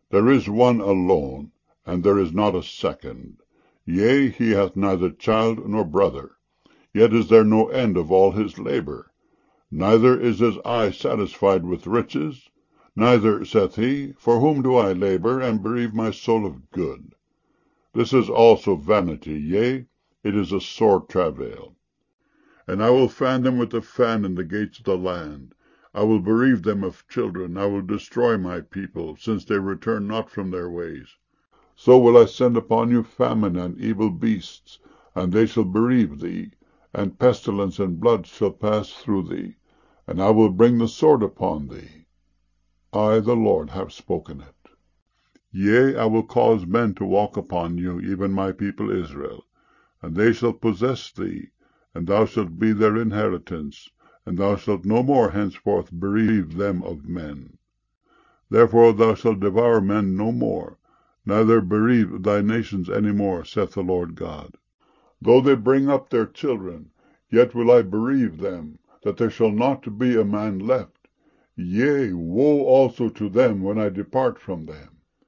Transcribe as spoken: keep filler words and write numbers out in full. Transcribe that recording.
There is one alone, and there is not a second. Yea, he hath neither child nor brother, yet is there no end of all his labour. Neither is his eye satisfied with riches, neither saith he, For whom do I labour, and bereave my soul of good? This is also vanity, yea, it is a sore travail. And I will fan them with a fan in the gates of the land. I will bereave them of children, I will destroy my people, since they return not from their ways. So will I send upon you famine and evil beasts, and they shall bereave thee, and pestilence and blood shall pass through thee, and I will bring the sword upon thee. I, the Lord, have spoken it. Yea, I will cause men to walk upon you, even my people Israel, and they shall possess thee, and thou shalt be their inheritance, and thou shalt no more henceforth bereave them of men. Therefore thou shalt devour men no more, neither bereave thy nations any more, saith the Lord God. Though they bring up their children, yet will I bereave them, that there shall not be a man left. Yea, woe also to them when I depart from them.